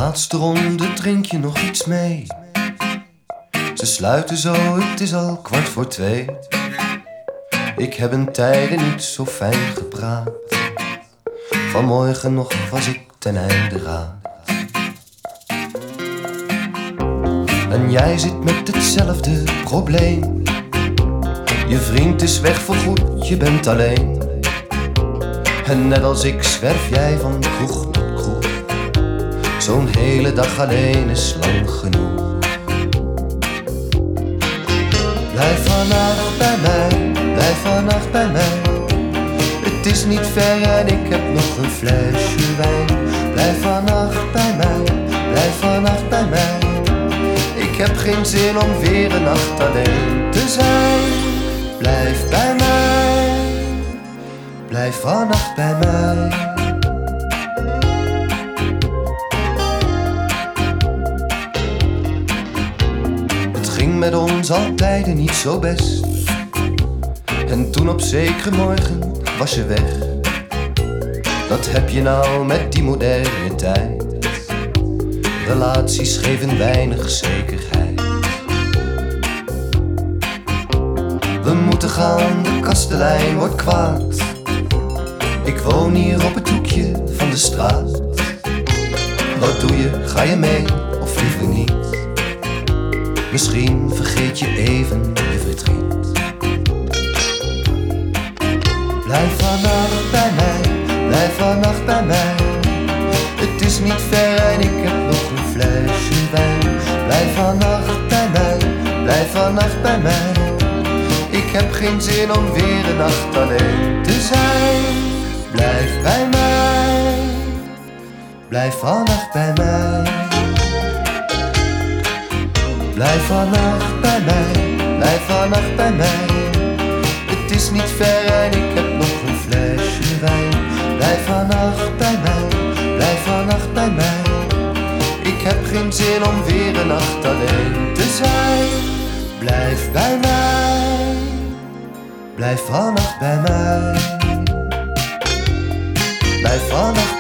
laatste ronde, drink je nog iets mee? Ze sluiten zo, het is al 2:15. Ik heb in tijden niet zo fijn gepraat. Vanmorgen nog was ik ten einde raad. En jij zit met hetzelfde probleem. Je vriend is weg voorgoed, je bent alleen. En net als ik zwerf jij van kroeg naar kroeg. Zo'n hele dag alleen is lang genoeg. Blijf vannacht bij mij, blijf vannacht bij mij. Het is niet ver en ik heb nog een flesje wijn. Blijf vannacht bij mij, blijf vannacht bij mij. Ik heb geen zin om weer een nacht alleen te zijn. Blijf bij mij, blijf vannacht bij mij. Het ging met ons altijd niet zo best. En toen op zekere morgen was je weg. Dat heb je nou met die moderne tijd. Relaties geven weinig zekerheid. We moeten gaan, de kastelein wordt kwaad. Ik woon hier op het hoekje van de straat. Wat doe je, ga je mee of liever niet? Misschien vergeet je even je verdriet. Blijf vannacht bij mij, blijf vannacht bij mij. Het is niet ver en ik heb nog een flesje wijn. Blijf vannacht bij mij, blijf vannacht bij mij. Ik heb geen zin om weer een nacht alleen te zijn. Blijf bij mij, blijf vannacht bij mij. Blijf vannacht bij mij, blijf vannacht bij mij. Het is niet ver en ik heb nog een flesje wijn. Blijf vannacht bij mij, blijf vannacht bij mij. Ik heb geen zin om weer een nacht alleen te zijn. Blijf bij mij, blijf vannacht bij mij. Blijf vannacht